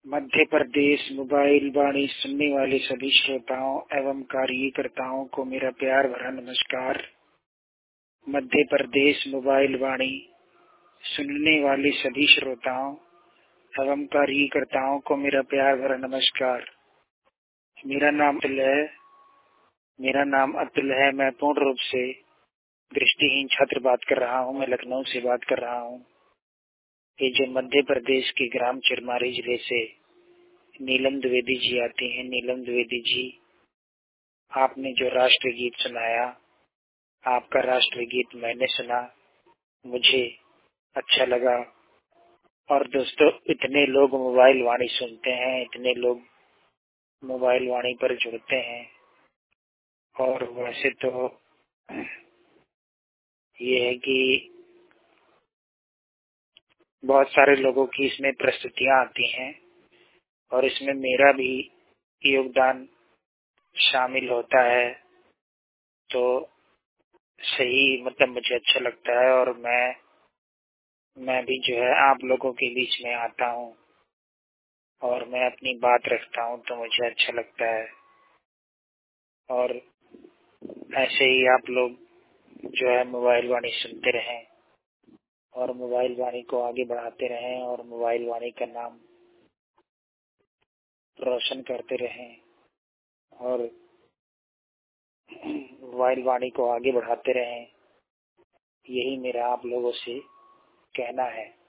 Madhya Pradesh mobile वाणी सुनने वाले सभी श्रोताओं एवं कार्यकर्ताओं को मेरा प्यार भरा नमस्कार। मध्य प्रदेश मोबाइल वाणी सुनने वाले सभी श्रोताओं एवं कार्यकर्ताओं को मेरा प्यार भरा नमस्कार। मेरा नाम अतुल है। मैं पूर्ण रूप से दृष्टिहीन छात्र बात कर रहा हूँ। मैं लखनऊ से बात कर रहा हूँ। ये जो मध्य प्रदेश के ग्राम चिरमारी जिले से नीलम द्विवेदी जी आती हैं। नीलम द्विवेदी जी, आपने जो राष्ट्रीय गीत सुनाया, आपका राष्ट्रीय गीत मैंने सुना, मुझे अच्छा लगा। और दोस्तों, इतने लोग मोबाइल वाणी सुनते हैं, इतने लोग मोबाइल वाणी पर जुड़ते हैं। और वैसे तो ये है कि बहुत सारे लोगों की इसमें प्रस्तुतियां आती हैं और इसमें मेरा भी योगदान शामिल होता है। तो सही मुझे अच्छा लगता है और मैं भी जो है आप लोगों के बीच में आता हूँ और मैं अपनी बात रखता हूँ, तो मुझे अच्छा लगता है। और ऐसे ही आप लोग जो है मोबाइल वाणी सुनते रहें और मोबाइल वाणी को आगे बढ़ाते रहें और मोबाइल वाणी का नाम रोशन करते रहें और मोबाइल वाणी को आगे बढ़ाते रहें। यही मेरा आप लोगों से कहना है।